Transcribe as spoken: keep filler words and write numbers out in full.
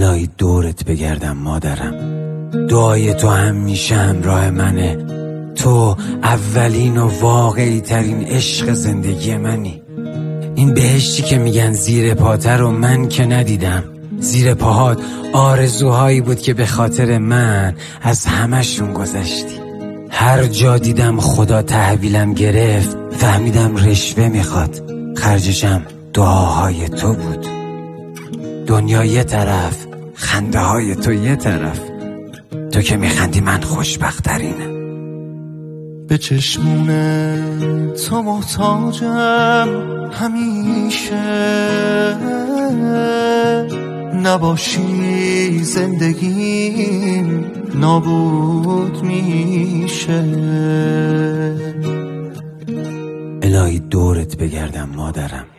الهی دورت بگردم مادرم، دعای تو همیشه همراه منه. تو اولین و واقعی ترین عشق زندگی منی. این بهشتی که میگن زیر پاتر رو من که ندیدم. زیر پاهات آرزوهایی بود که به خاطر من از همشون گذشتی. هر جا دیدم خدا تحویلم گرفت فهمیدم رشوه میخواد، خرجشم دعاهای تو بود. دنیا یه طرف، خنده های تو یه طرف. تو که میخندی من خوشبخت‌ترینم. به چشمون تو محتاجم همیشه، نباشی زندگیم نابود میشه. الهی دورت بگردم مادرم،